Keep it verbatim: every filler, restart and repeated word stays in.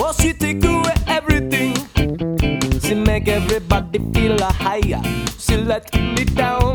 Oh, she take away everything. She make everybody feel a higher. She let me down.